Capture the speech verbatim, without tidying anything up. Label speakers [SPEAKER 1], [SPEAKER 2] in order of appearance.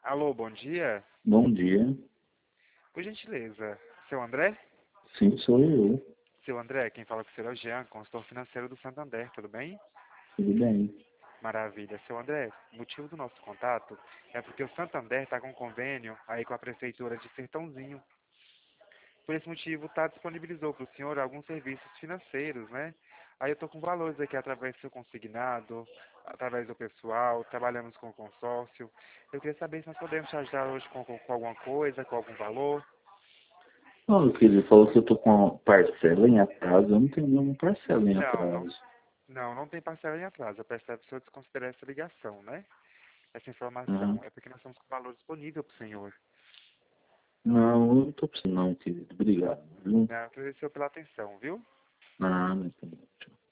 [SPEAKER 1] Alô, bom dia.
[SPEAKER 2] Bom dia.
[SPEAKER 1] Por gentileza, seu André?
[SPEAKER 2] Sim, sou eu.
[SPEAKER 1] Seu André, quem fala com o senhor é o Jean, consultor financeiro do Santander, tudo bem?
[SPEAKER 2] Tudo bem?
[SPEAKER 1] Maravilha. Seu André, o motivo do nosso contato é porque o Santander está com um convênio aí com a prefeitura de Sertãozinho. Por esse motivo, tá, disponibilizou para o senhor alguns serviços financeiros, né? Aí eu estou com valores aqui através do seu consignado, através do pessoal, trabalhamos com o consórcio. Eu queria saber se nós podemos te ajudar hoje com, com, com alguma coisa, com algum valor.
[SPEAKER 2] Não, meu filho, ele falou que eu tô com uma parcela em atraso. Eu não tenho nenhuma parcela em
[SPEAKER 1] Não, não,
[SPEAKER 2] atraso.
[SPEAKER 1] não, não tem parcela em atraso. Eu peço para o senhor desconsiderar essa ligação, né? Essa
[SPEAKER 2] Ah,
[SPEAKER 1] informação. É porque nós estamos com valor disponível para o senhor.
[SPEAKER 2] não, eu não tô precisando não, querido. Obrigado, viu?
[SPEAKER 1] Né? Agradeceu pela atenção, viu?
[SPEAKER 2] Ah, meu filho.